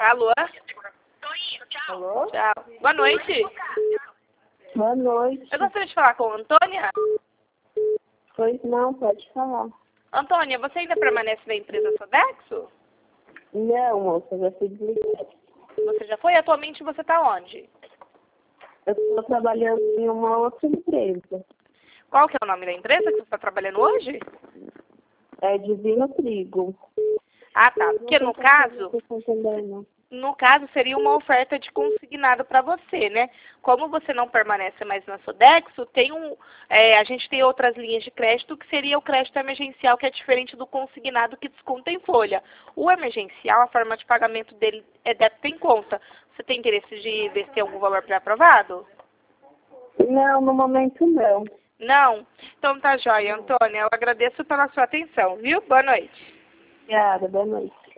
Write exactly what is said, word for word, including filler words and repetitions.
Alô? Alô? Tchau. Boa noite. Boa noite. Eu gostaria de falar com a Antônia. Pois não, pode falar. Antônia, você ainda permanece na empresa Sodexo? Não, moça, já fui desligada. Você já foi? Atualmente você está onde? Eu estou trabalhando em uma outra empresa. Qual que é o nome da empresa que você está trabalhando hoje? É Divino Trigo. Ah, tá. Porque no caso, Não. no caso seria uma oferta de consignado para você, né? Como você não permanece mais na Sodexo, tem um, é, a gente tem outras linhas de crédito que seria o crédito emergencial, que é diferente do consignado que desconta em folha. O emergencial, a forma de pagamento dele é débito em conta. Você tem interesse de ver se tem algum valor pré-aprovado? Não, no momento não. Não? Então tá jóia, Antônia. Eu agradeço pela sua atenção, viu? Boa noite. Obrigada, boa noite.